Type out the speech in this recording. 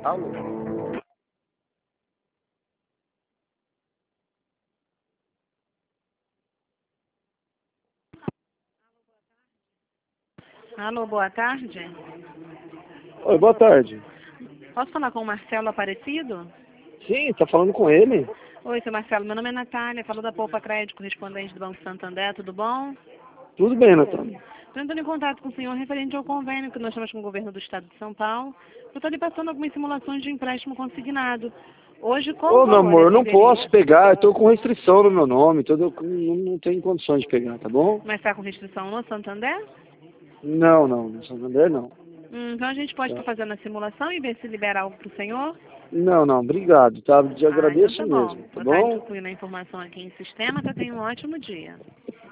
Alô? Alô, boa tarde. Oi, boa tarde. Posso falar com o Marcelo Aparecido? Sim, tá falando com ele? Oi, seu Marcelo, meu nome é Natália, falo da Poupa Crédito, correspondente do Banco Santander, tudo bom? Tudo bem, Natália. Estou entrando em contato com o senhor referente ao convênio que nós temos com o governo do estado de São Paulo. Eu estou lhe passando algumas simulações de empréstimo consignado. Hoje, qual Ô, o meu valor amor, eu não excederia? posso pegar, eu tô com restrição no meu nome, não tenho condições de pegar, tá bom? Mas está com restrição no Santander? Não, no Santander não. Então a gente pode Tá. estar fazendo a simulação e ver se libera algo para o senhor? Não, obrigado, tá? Te Ah, então agradeço tá bom. mesmo, tá Vou estar bom? incluindo a informação aqui em sistema, que eu tenha um ótimo dia.